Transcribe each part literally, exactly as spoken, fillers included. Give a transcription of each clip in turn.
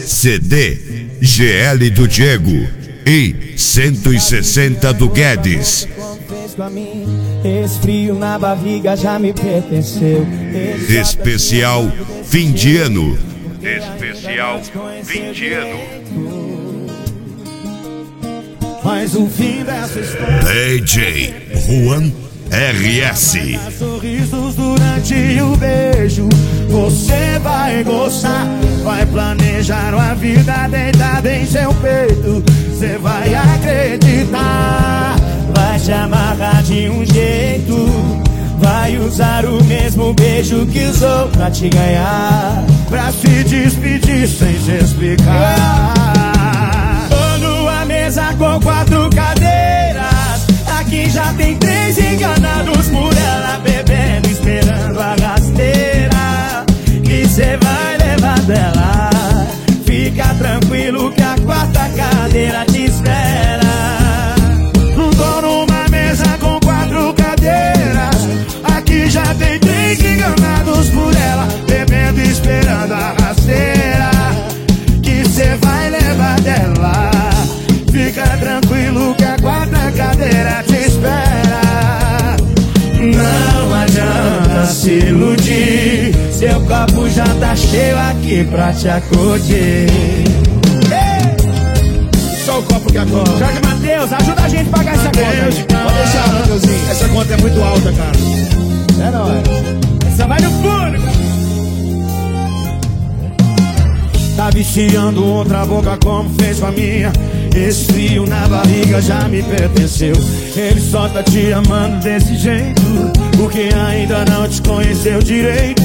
C D G L do Diego e cento e sessenta do Guedes. Esse frio na barriga já me pertenceu. Especial fim de ano. Especial fim de ano. Mais um fim dessa história. D J Juan R S. Sorrisos durante o beijo. Você vai gostar. Vai planejar uma vida deitada em seu peito. Você vai acreditar. Vai te amarrar de um jeito. Vai usar o mesmo beijo que usou pra te ganhar. Pra se despedir sem se explicar. Tô numa mesa com quatro cadeiras. Aqui já tem três enganados por ela, bebendo, esperando a rasteira que cê vai levar dela. Fica tranquilo que a quarta cadeira te espera. Tô numa mesa com quatro cadeiras. Aqui já tem três enganados por ela, bebendo, esperando a rasteira que cê vai levar dela. Fica tranquilo que a quarta cadeira te espera. Não adianta se iludir, seu copo já tá cheio aqui pra te acudir. Só o copo que acorda. Jorge Matheus, ajuda a gente a pagar essa conta aí. Pode deixar, Mateuzinho. Essa conta é muito alta, cara. É nóis. Essa vai no fundo. Tá viciando outra boca como fez com a minha. Esse frio na barriga já me pertenceu. Ele só tá te amando desse jeito porque ainda não te conheceu direito.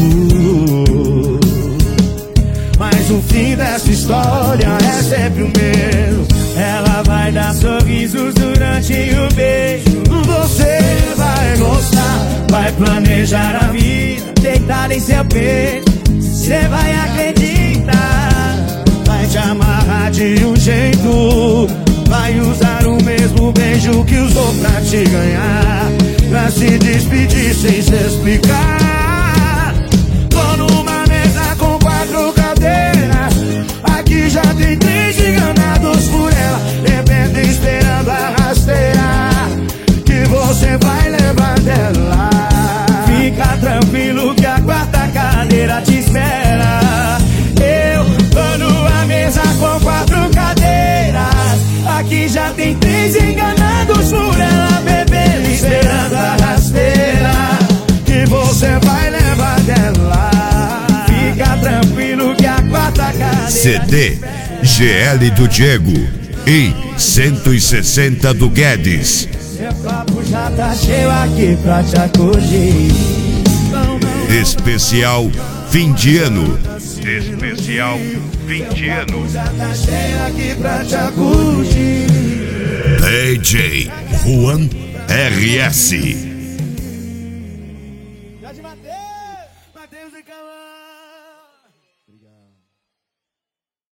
Mas o fim dessa história é sempre o mesmo. Ela vai dar sorrisos durante o beijo. Você vai gostar. Vai planejar a vida deitada em seu peito. Cê vai acreditar. Vai te amarrar de um jeito. Vai usar o mesmo beijo que usou pra te ganhar. Pra se despedir sem se explicar. Tô numa mesa com quatro cadeiras. Aqui já tem três enganados por ela, bebendo, esperando a rasteira que você vai levar dela. Fica tranquilo que a quarta cadeira te espera. Eu tô numa mesa com quatro cadeiras. Aqui já tem três enganados por ela, bebendo, esperando a rasteira que você vai levar dela. Fica tranquilo que a quarta cadeira C D G L do Diego e cento e sessenta do Guedes. seu copo já tá cheio aqui pra te acudir. Especial fim de ano. Especial fim de ano. Já tá cheio aqui pra te acudir. D J Juan R S.